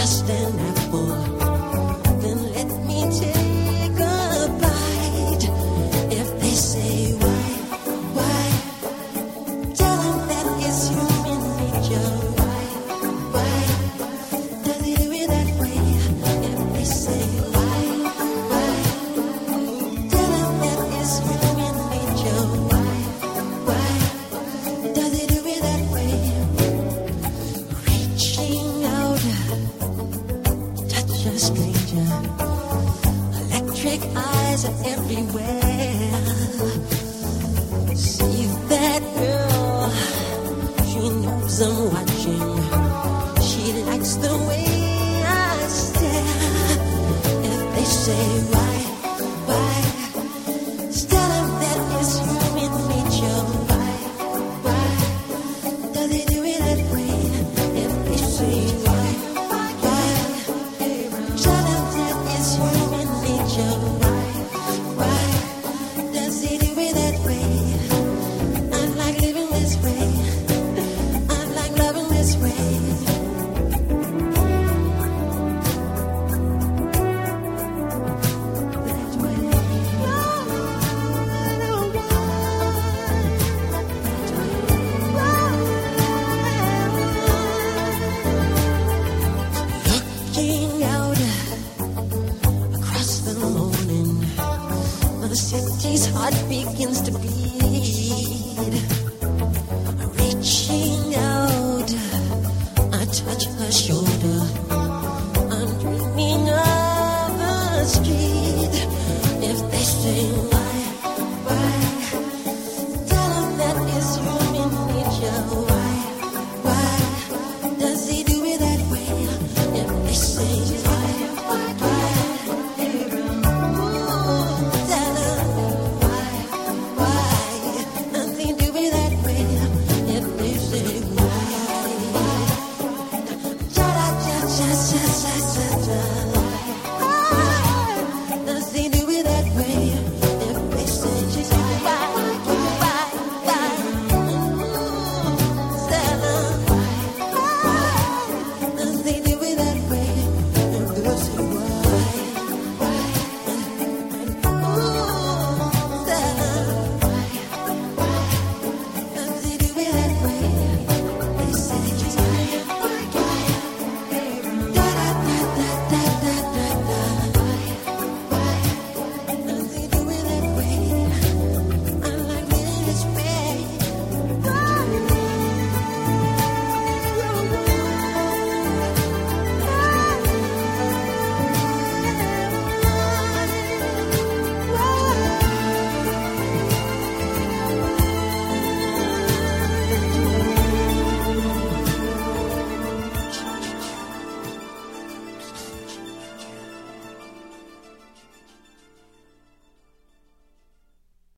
just an apple. Then let me take a bite. If they say why, tell them that it's human nature. Why, does he do it that way? If they say why, tell them that it's human nature. Why, does he do it that way? Reaching out, touch a stranger. Electric eyes are everywhere. See that girl, she knows I'm watching. She likes the way I stare. If they say why, tell them that it's human nature. Why, does he do it that way? If they say why, tell them that it's human nature. Why, does he do it that way? I like living this way. I like loving this way. That way. Looking out across the morning, the city's heart begins to beat. Reaching out, I touch her shoulder. I'm dreaming of a street. If they say